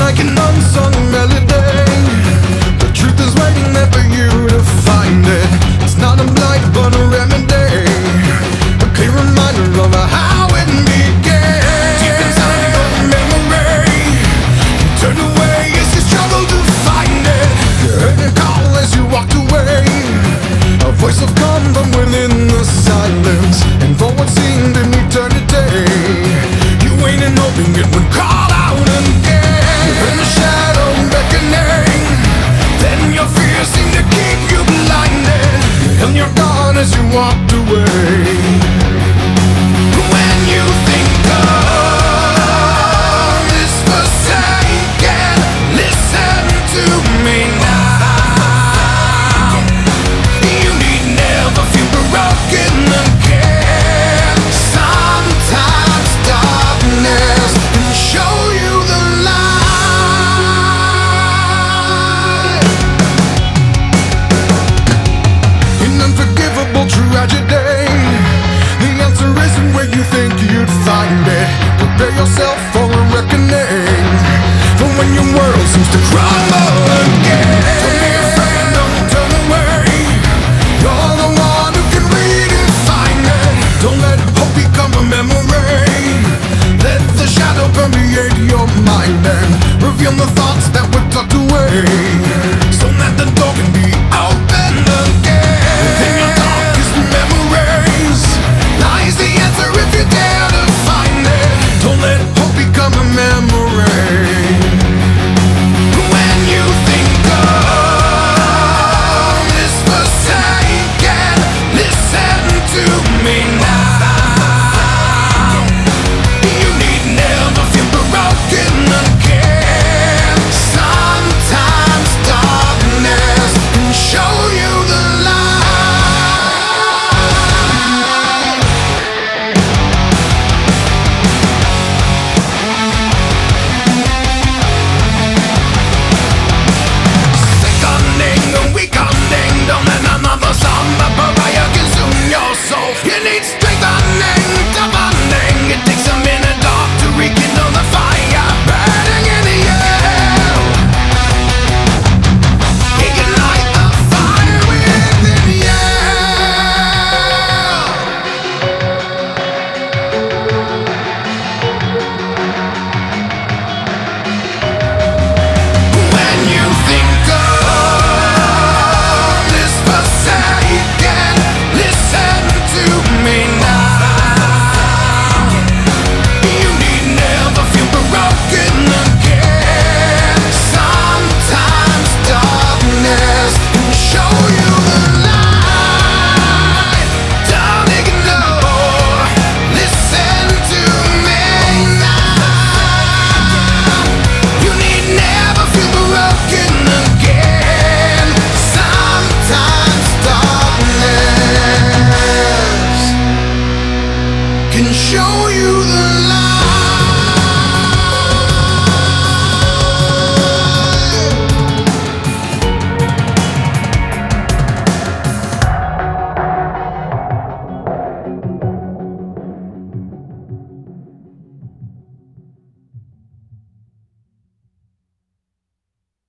like an unsung melody. The truth is waiting there for you to find it. It's not a blight but a remedy, a clear reminder of how it began. Deep inside your memory, you turned away as you struggled to find it. You heard it call as you walked away, a voice of calm from within the silence, and for what seemed an eternity, you waited and hoping it would call out again. You're in the shadow beckoning, then your fears seem to keep you blinded. You held your guard as you walked away. When you think of this forsaken, listen to me now. You need never feel broken again. Sometimes darkness can show you the light. In unforgivable tragedy, the answer isn't where you think you'd find it. Prepare yourself for a reckoning, for when your world seems to crumble again. Don't be afraid, don't turn away. You're the one who can redefine it. Don't let hope become a memory. Let the shadow permeate your mind and reveal the thoughts that